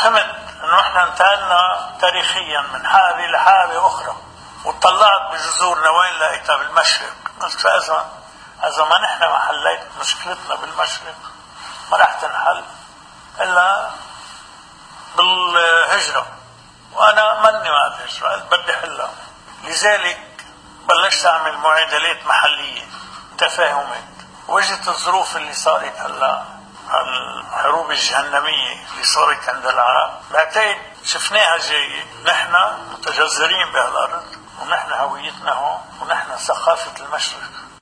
فهمت انه احنا انتقلنا تاريخيا من حقبة لحقبة اخرى، وطلعت بجذورنا وين لقيتها؟ بالمشرق. قلت فاذا ما نحن ما حليت مشكلتنا بالمشرق ما رح تنحل الا بالهجرة، وانا مني مع الهجرة، قلت بدي حلها. لذلك بلشت اعمل معادلات محلية تفاهمات. وجدت الظروف اللي صارت هلا، الحروب الجهنمية اللي صارت عند العرب، بعتقد شفناها جاية. نحن متجذرين بهالارض، ونحن هويتنا هون، ونحن ثقافة المشرق.